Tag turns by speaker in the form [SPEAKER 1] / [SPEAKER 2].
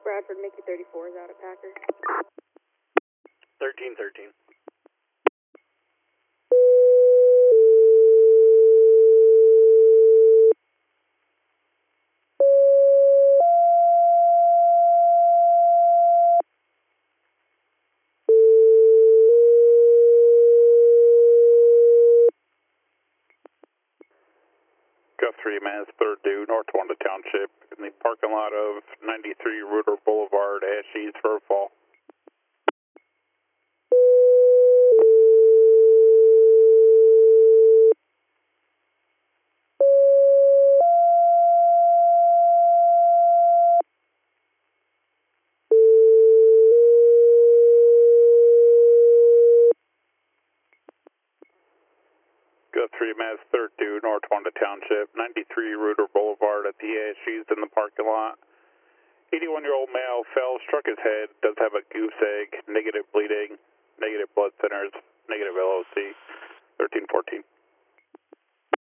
[SPEAKER 1] Bradford, Mickey 34 is out of Packer.
[SPEAKER 2] 1313. Gulf 3 Mass 3rd due, North Wanda Township, in the parking lot of 93 Reuter Boulevard, Ash East for a fall. Gulf 3 Mass 3rd due, North Wanda Township, 93 Reuter Boulevard at the Ash East in the parking lot. 81-year-old male fell, struck his head, does have a goose egg, negative bleeding, negative blood thinners, negative LOC, 1314.